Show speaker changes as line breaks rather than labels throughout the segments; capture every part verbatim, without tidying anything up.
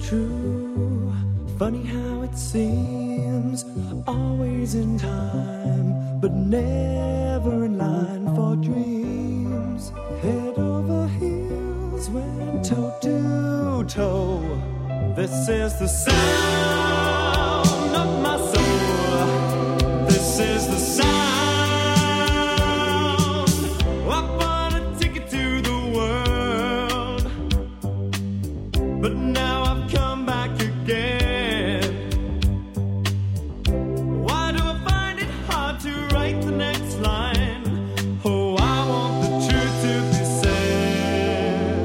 true. Funny how it seems, always in time, but never in line for dreams. Head over heels, went toe to toe. This is the sound of my soul. This is the sound. I bought a ticket to the world, but now I've come back again. Why do I find it hard to write the next line? Oh, I want the truth to be said.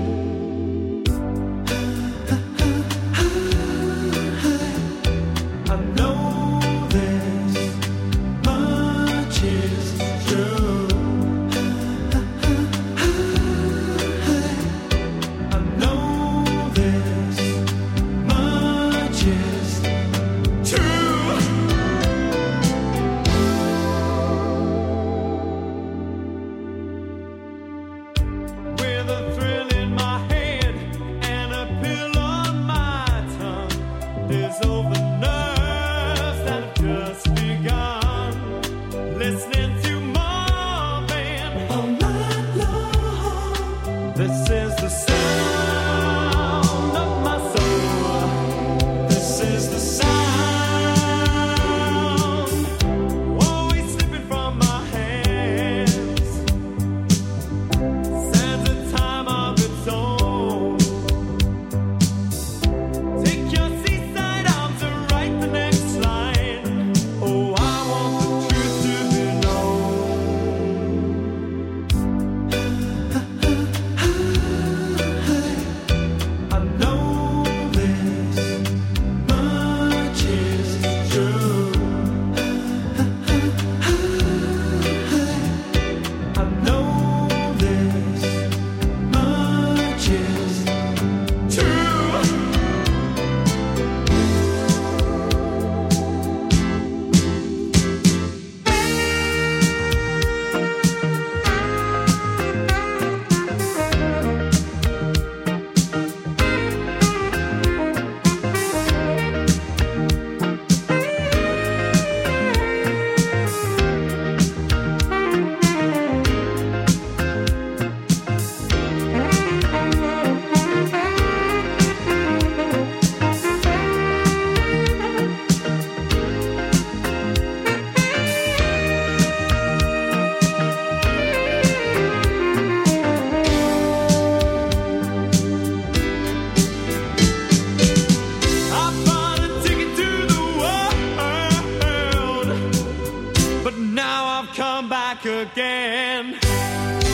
I know this much is true. I know this much is true. With a thrill in my head and a pill on my tongue, there's over nerves that have just begun. Listening to Marvin all night long. This is the sound of my soul. This is the sound, always slipping from my hands. Stands a time of its own. Take your seaside arms and write the next line. Oh, I want the truth to be known. I know this much is true. I know this much is true. I bought a ticket to the world, but now I've come back again.